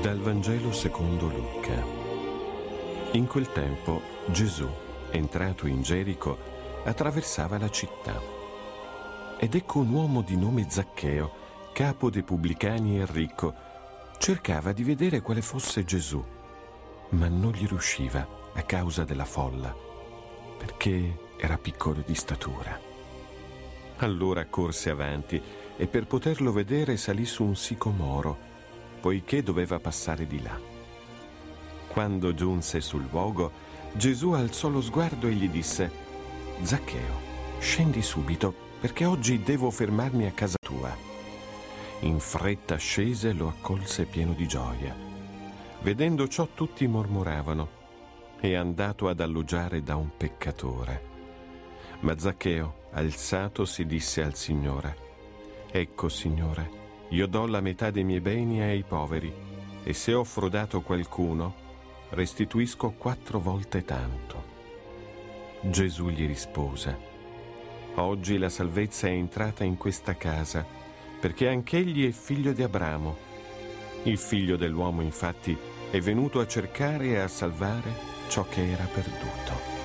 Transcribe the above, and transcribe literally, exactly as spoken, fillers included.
Dal Vangelo secondo Luca. In quel tempo Gesù, entrato in Gerico, attraversava la città. Ed ecco un uomo di nome Zaccheo, capo dei pubblicani e ricco, cercava di vedere quale fosse Gesù, ma non gli riusciva a causa della folla, perché era piccolo di statura. Allora corse avanti e per poterlo vedere salì su un sicomoro, poiché doveva passare di là. Quando giunse sul luogo, Gesù alzò lo sguardo e gli disse: «Zaccheo, scendi subito, perché oggi devo fermarmi a casa tua». In fretta scese e lo accolse pieno di gioia. Vedendo ciò tutti mormoravano: «È andato ad alloggiare da un peccatore». Ma Zaccheo, alzatosi, disse al Signore: «Ecco, Signore, io do la metà dei miei beni ai poveri, e se ho frodato qualcuno, restituisco quattro volte tanto». Gesù gli rispose: «Oggi la salvezza è entrata in questa casa, perché anch'egli è figlio di Abramo. Il figlio dell'uomo, infatti, è venuto a cercare e a salvare ciò che era perduto».